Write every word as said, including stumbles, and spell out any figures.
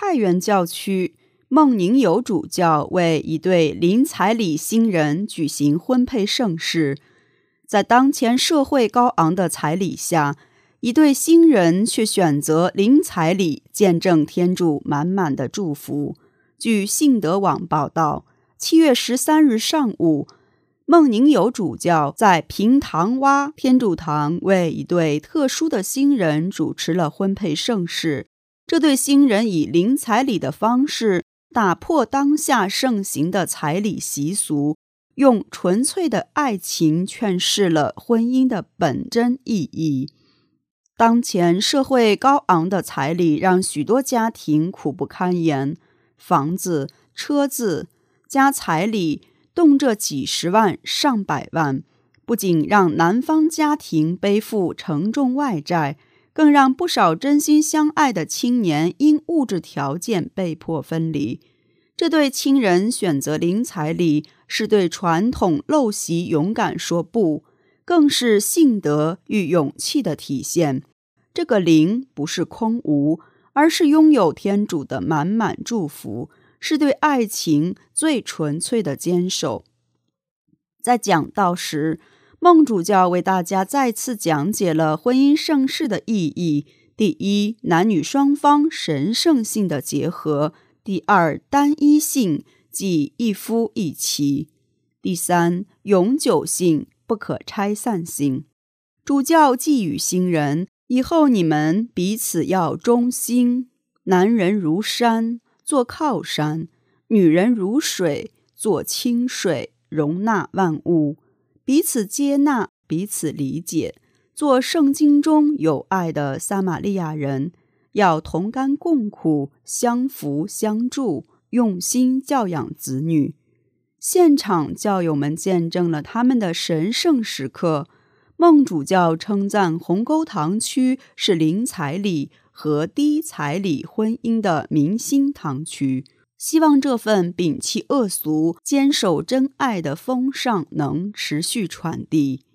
太原教区，孟宁友主教为一对林彩礼新人举行婚配盛事。在当前社会高昂的彩礼下，一对新人却选择林彩礼，见证天主满满的祝福。据信德网报道，七月十三日上午，孟宁友主教在平塘洼天主堂为一对特殊的新人主持了婚配盛事。这对新人以林彩礼的方式打破当下盛行的彩礼习俗，用纯粹的爱情诠释了婚姻的本真意义。当前社会高昂的彩礼让许多家庭苦不堪言，房子、车子加彩礼动辄几十万、上百万，不仅让男方家庭背负沉重外债，更让不少真心相爱的青年因物质条件被迫分离。这对亲人选择林彩礼，是对传统陋习勇敢说不，更是信德与勇气的体现。这个林不是空无，而是拥有天主的满满祝福，是对爱情最纯粹的坚守。在讲道时，孟主教为大家再次讲解了婚姻盛事的意义：第一，男女双方神圣性的结合；第二，单一性，即一夫一妻；第三，永久性，不可拆散性。主教寄语新人，以后你们彼此要忠心，男人如山，做靠山；女人如水，做清水，容纳万物。彼此接纳，彼此理解，做圣经中有爱的撒玛利亚人，要同甘共苦，相扶相助，用心教养子女。现场教友们见证了他们的神圣时刻。孟主教称赞鸿沟堂区是林彩礼和低彩礼婚姻的明星堂区，希望这份摒弃恶俗、坚守真爱的风尚能持续传递。